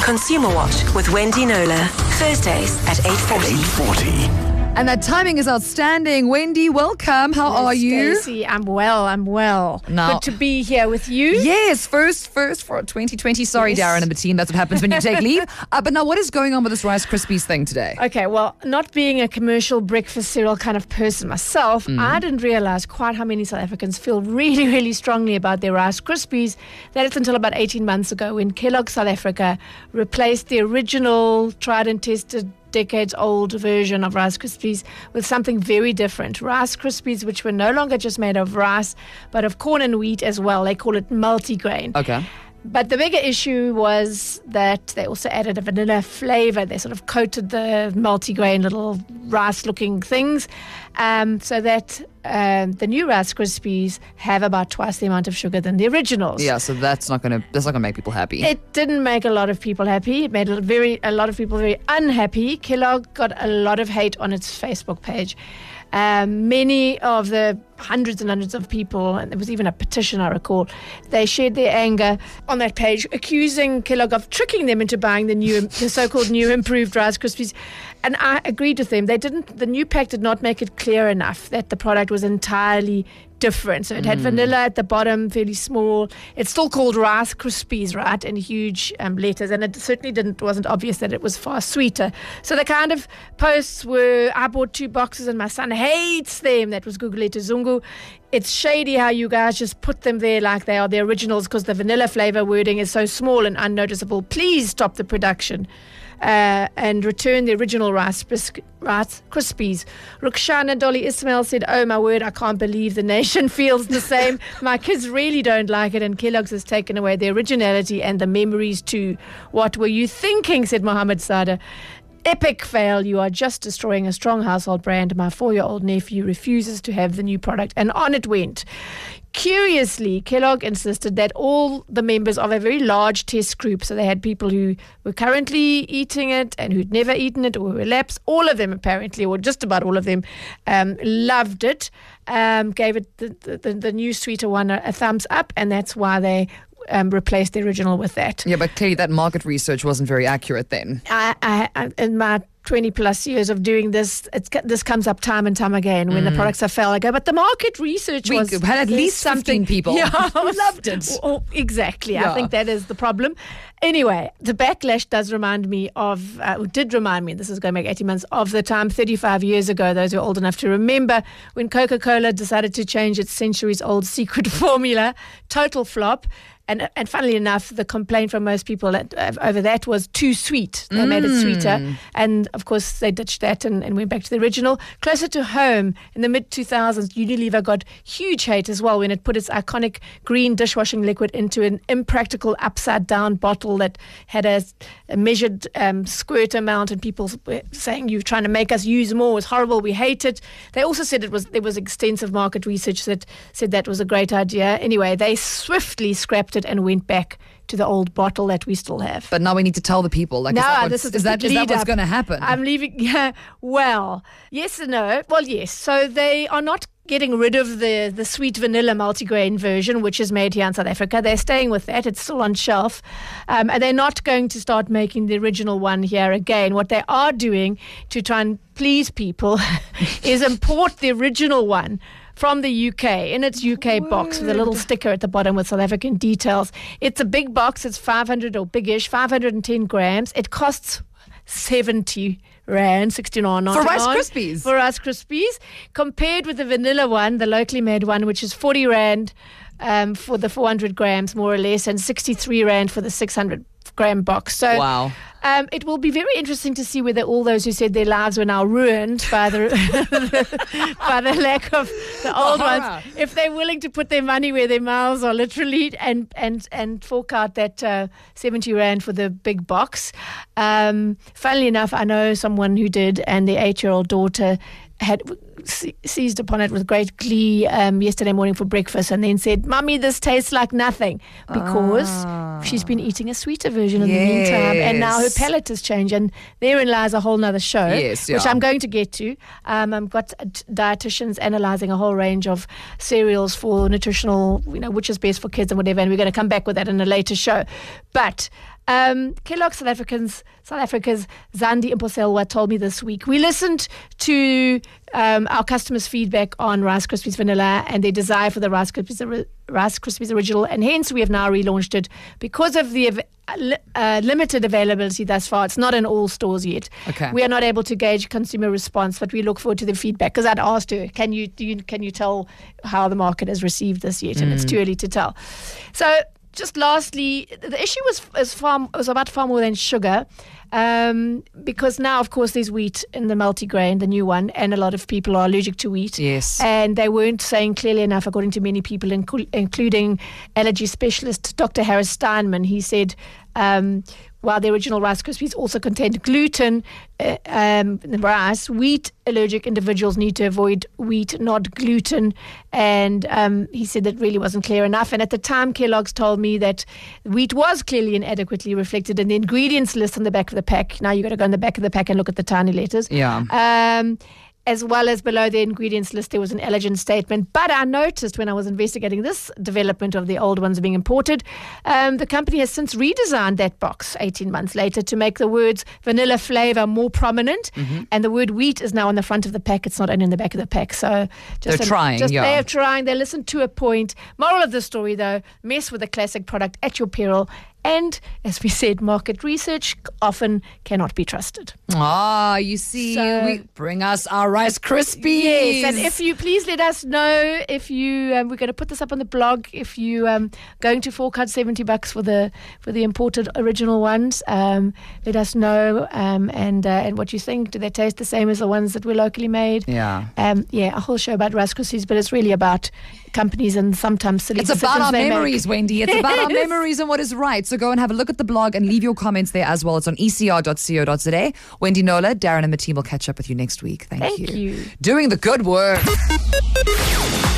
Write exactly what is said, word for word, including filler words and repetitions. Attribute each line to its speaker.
Speaker 1: Consumer Watch with Wendy Knowler. Thursdays at eight forty.
Speaker 2: eight forty.
Speaker 3: And that timing is outstanding. Wendy, welcome. How are you?
Speaker 4: Stacey, I'm well, I'm well.
Speaker 3: Now-
Speaker 4: Good to be here with you.
Speaker 3: Yes, first, first for twenty twenty. Sorry,
Speaker 4: Yes.
Speaker 3: Darren and the team. That's what happens when you take leave. Uh, but now, what is going on with this Rice Krispies thing today?
Speaker 4: Okay, well, not being a commercial breakfast cereal kind of person myself,
Speaker 3: Mm.
Speaker 4: I didn't realize quite how many South Africans feel really, really strongly about their Rice Krispies. That is until about eighteen months ago when Kellogg South Africa replaced the original tried and tested decades old version of Rice Krispies with something very different. Rice Krispies, which were no longer just made of rice, but of corn and wheat as well. They call it multigrain.
Speaker 3: Okay.
Speaker 4: But the bigger issue was that they also added a vanilla flavor. They sort of coated the multigrain little rice-looking things, um, so that um, the new Rice Krispies have about twice the amount of sugar than the originals.
Speaker 3: Yeah, so that's not gonna that's not gonna make people happy.
Speaker 4: It didn't make a lot of people happy. It made a very a lot of people very unhappy. Kellogg got a lot of hate on its Facebook page. Um, many of the hundreds and hundreds of people, and there was even a petition, I recall, they shared their anger on that page, accusing Kellogg of tricking them into buying the new, the so-called new improved Rice Krispies. And I agreed with them. They didn't. The new pack did not make it clear enough that the product was entirely different. So it had mm. vanilla at the bottom, fairly small. It's still called Rice Krispies, right, in huge um, letters, and it certainly didn't wasn't obvious that it was far sweeter. So the kind of posts were, I bought two boxes and my son hates them. That was Gugulethu Zungu. It's shady how you guys just put them there like they are the originals because the vanilla flavor wording is so small and unnoticeable. Please stop the production. Uh, and return the original Rice, Bris- Rice Krispies. Rukhshana Dolly Ismail said, oh my word, I can't believe the nation feels the same. My kids really don't like it, and Kellogg's has taken away the originality and the memories too. What were you thinking, said Mohammed Sada. Epic fail. You are just destroying a strong household brand. My four-year-old nephew refuses to have the new product, and on it went. Curiously, Kellogg insisted that all the members of a very large test group, so they had people who were currently eating it and who'd never eaten it or were lapsed, all of them apparently, or just about all of them, um, loved it, um, gave it the, the, the new sweeter one a, a thumbs up, and that's why they Um, replaced the original with that.
Speaker 3: Yeah, but clearly that market research wasn't very accurate then.
Speaker 4: I, I, I, in my twenty plus years of doing this, it's, this comes up time and time again when mm. the products are failed. I go, but the market research
Speaker 3: we
Speaker 4: was
Speaker 3: had at least
Speaker 4: something.
Speaker 3: fifteen people
Speaker 4: Yeah,
Speaker 3: who loved it.
Speaker 4: Oh, exactly.
Speaker 3: Yeah.
Speaker 4: I think that is the problem. Anyway, the backlash does remind me of, uh, did remind me, this is going back eighteen months, of the time thirty-five years ago, those who are old enough to remember, when Coca-Cola decided to change its centuries-old secret formula, total flop. And, and funnily enough, the complaint from most people that, uh, over that was too sweet. They mm. made it sweeter. And, of course, they ditched that and, and went back to the original. Closer to home, in the mid two thousands, Unilever got huge hate as well when it put its iconic green dishwashing liquid into an impractical upside-down bottle that had a, a measured um, squirt amount, and people were saying, you're trying to make us use more. It's horrible. We hate it. They also said it was there was extensive market research that said that was a great idea. Anyway, they swiftly scrapped it and went back to the old bottle that we still have.
Speaker 3: But now we need to tell the people. Like,
Speaker 4: no,
Speaker 3: is that, what's,
Speaker 4: this is,
Speaker 3: is that, is that what's
Speaker 4: up.
Speaker 3: going to happen?
Speaker 4: I'm leaving. Yeah, well, yes and no. Well, yes. So they are not getting rid of the, the sweet vanilla multigrain version, which is made here in South Africa. They're staying with that. It's still on shelf. Um, and they're not going to start making the original one here again. What they are doing to try and please people is import the original one from the U K in its U K Word. box with a little sticker at the bottom with South African details. It's a big box. It's five hundred or biggish, five hundred ten grams. It costs seventy rand, sixty-nine
Speaker 3: for Rice Krispies.
Speaker 4: For Rice Krispies, compared with the vanilla one, the locally made one, which is forty rand um, for the four hundred grams, more or less, and sixty-three rand for the six hundred gram box. So
Speaker 3: wow.
Speaker 4: Um, it will be very interesting to see whether all those who said their lives were now ruined by the by the lack of the old ones, if they're willing to put their money where their mouths are, literally, and and and fork out that uh, seventy rand for the big box. Um, funnily enough, I know someone who did, and their eight-year-old daughter had seized upon it with great glee um, yesterday morning for breakfast, and then said, "Mummy, this tastes like nothing," because ah. she's been eating a sweeter version in yes. the meantime, and now her palate has changed, and therein lies a whole nother show,
Speaker 3: yes, yeah.
Speaker 4: which I'm going to get to. Um, I've got dietitians analysing a whole range of cereals for nutritional, you know, which is best for kids and whatever, and we're going to come back with that in a later show. But Um, Kellogg South Africans, South Africa's Zandi Imposelwa told me this week. We listened to um, our customers' feedback on Rice Krispies Vanilla and their desire for the Rice Krispies, Rice Krispies Original, and hence we have now relaunched it because of the av- uh, limited availability thus far. It's not in all stores yet.
Speaker 3: Okay.
Speaker 4: We are not able to gauge consumer response, but we look forward to the feedback. Because I'd asked her, can you, do you can you tell how the market has received this yet? And mm. it's too early to tell. So. Just lastly, the issue was was far was about far more than sugar, um, because now, of course, there's wheat in the multigrain, the new one, and a lot of people are allergic to wheat.
Speaker 3: Yes,
Speaker 4: and they weren't saying clearly enough, according to many people, inc- including allergy specialist Doctor Harris Steinman. He said. Um, While the original Rice Krispies also contained gluten, uh, um, rice, wheat allergic individuals need to avoid wheat, not gluten. And um, he said that really wasn't clear enough. And at the time, Kellogg's told me that wheat was clearly inadequately reflected in the ingredients list on the back of the pack. Now you've got to go on the back of the pack and look at the tiny letters.
Speaker 3: Yeah.
Speaker 4: Um, As well as below the ingredients list, there was an allergen statement. But I noticed when I was investigating this development of the old ones being imported, um, the company has since redesigned that box eighteen months later to make the words vanilla flavor more prominent. Mm-hmm. And the word wheat is now on the front of the pack. It's not only in the back of the pack. So just
Speaker 3: they're
Speaker 4: an,
Speaker 3: trying,
Speaker 4: just,
Speaker 3: yeah.
Speaker 4: They are trying. They listened to a point. Moral of the story, though, mess with a classic product at your peril. And, as we said, market research often cannot be trusted.
Speaker 3: Ah, you see,
Speaker 4: So-
Speaker 3: we bring us our Rice Krispies.
Speaker 4: Yes, and if you please let us know if you, um, we're going to put this up on the blog. If you um, going to fork out seventy bucks for the for the imported original ones, um, let us know um, and uh, and what you think. Do they taste the same as the ones that were locally made?
Speaker 3: Yeah.
Speaker 4: Um, yeah, a whole show about Rice Krispies, but it's really about companies and sometimes silly
Speaker 3: It's about
Speaker 4: decisions
Speaker 3: our
Speaker 4: they make.
Speaker 3: memories, Wendy. It's about our memories and what is right. So go and have a look at the blog and leave your comments there as well. It's on e c r dot co dot z a. Wendy Knowler, Darren and the team will catch up with you next week. Thank,
Speaker 4: Thank you.
Speaker 3: Doing the good work.